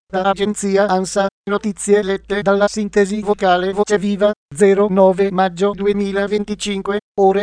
Da agenzia ANSA, notizie lette dalla sintesi vocale Voce Viva, 09 maggio 2025, ore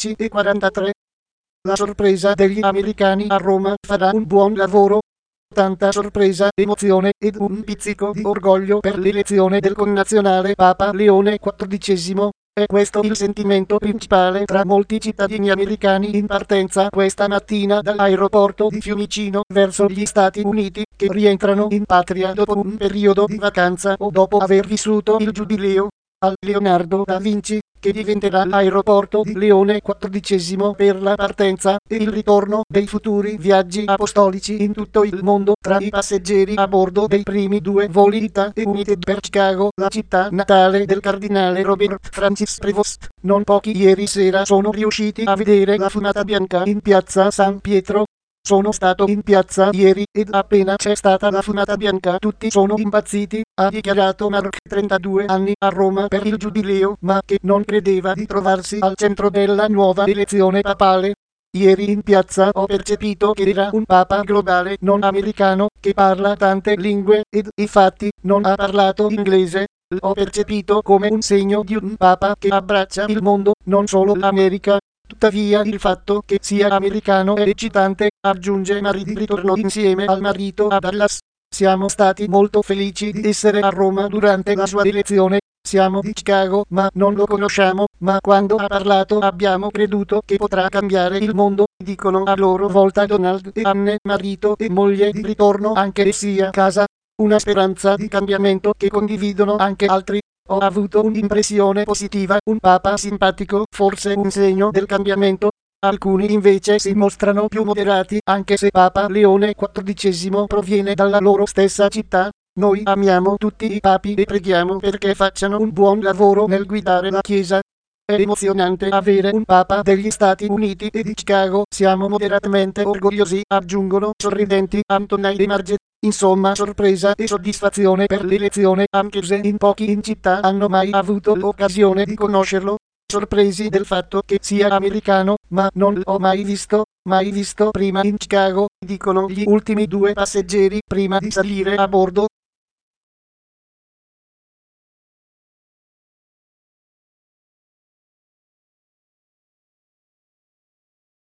13:43. La sorpresa degli americani a Roma farà un buon lavoro. Tanta sorpresa, emozione ed un pizzico di orgoglio per l'elezione del connazionale Papa Leone XIV. È questo il sentimento principale tra molti cittadini americani in partenza questa mattina dall'aeroporto di Fiumicino verso gli Stati Uniti, che rientrano in patria dopo un periodo di vacanza o dopo aver vissuto il giubileo al Leonardo da Vinci, che diventerà l'aeroporto di Leone XIV per la partenza e il ritorno dei futuri viaggi apostolici in tutto il mondo. Tra i passeggeri a bordo dei primi due voli ITA e United per Chicago, la città natale del cardinale Robert Francis Prevost, non pochi ieri sera sono riusciti a vedere la fumata bianca in piazza San Pietro. Sono stato in piazza ieri ed appena c'è stata la fumata bianca tutti sono impazziti, ha dichiarato Mark, 32 anni, a Roma per il giubileo, ma che non credeva di trovarsi al centro della nuova elezione papale. Ieri in piazza ho percepito che era un papa globale non americano, che parla tante lingue, ed infatti non ha parlato inglese. L'ho percepito come un segno di un papa che abbraccia il mondo, non solo l'America. Tuttavia il fatto che sia americano è eccitante, aggiunge Mary di ritorno insieme al marito a Dallas. Siamo stati molto felici di essere a Roma durante la sua elezione. Siamo di Chicago, ma non lo conosciamo, ma quando ha parlato abbiamo creduto che potrà cambiare il mondo, dicono a loro volta Donald e Anne, marito e moglie di ritorno anche essi a casa. Una speranza di cambiamento che condividono anche altri. Ho avuto un'impressione positiva, un papa simpatico, forse un segno del cambiamento. Alcuni invece si mostrano più moderati, anche se Papa Leone XIV proviene dalla loro stessa città. Noi amiamo tutti i papi e preghiamo perché facciano un buon lavoro nel guidare la Chiesa. È emozionante avere un papa degli Stati Uniti e di Chicago. Siamo moderatamente orgogliosi, aggiungono sorridenti Anthony e Marge. Insomma, sorpresa e soddisfazione per l'elezione, anche se in pochi in città hanno mai avuto l'occasione di conoscerlo. Sorpresi del fatto che sia americano, ma non l'ho mai visto prima in Chicago, dicono gli ultimi due passeggeri prima di salire a bordo.